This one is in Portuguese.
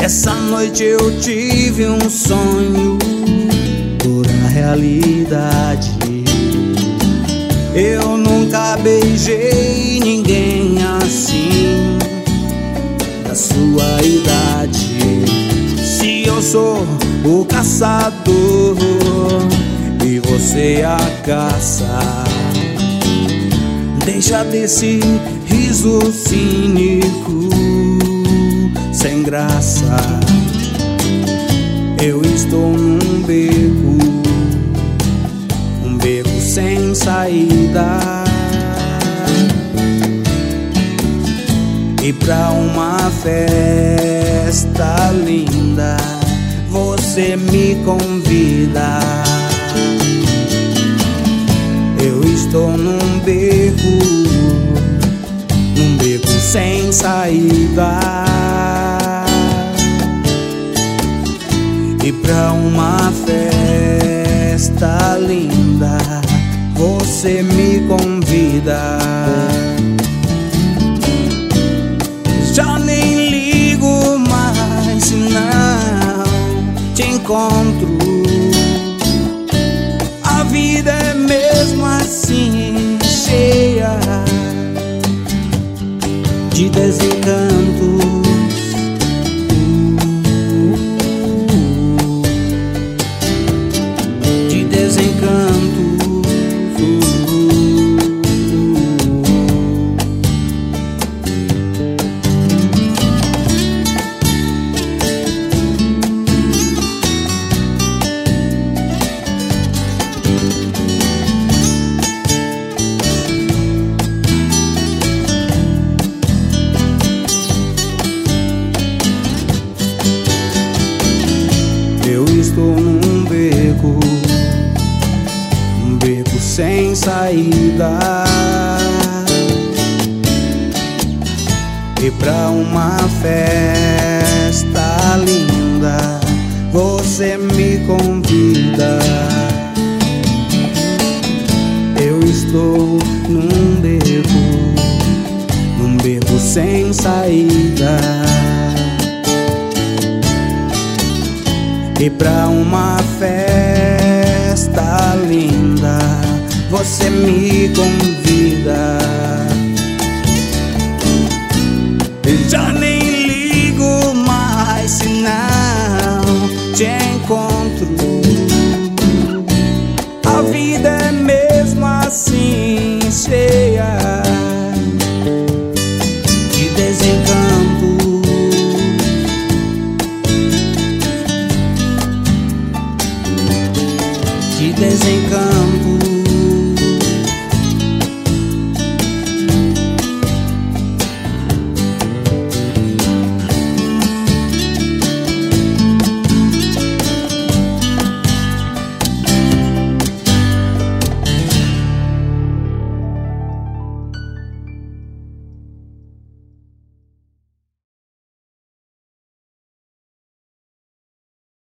Essa noite eu tive um sonho, pura realidade. Eu nunca beijei ninguém assim, da sua idade. Se eu sou o caçador e você a caça, deixa desse riso cínico sem graça. Eu estou num beco, um beco sem saída, e pra uma festa linda você me convida. Eu estou num beco sem saída, e pra uma festa linda você me convida. Já nem ligo mais se não te encontro. A vida é mesmo assim, cheia de desencantos. De desencantos. Eu estou num beco, um beco sem saída, e pra uma festa linda você me convida. Eu estou num beco sem saída, e pra uma festa linda você me convida.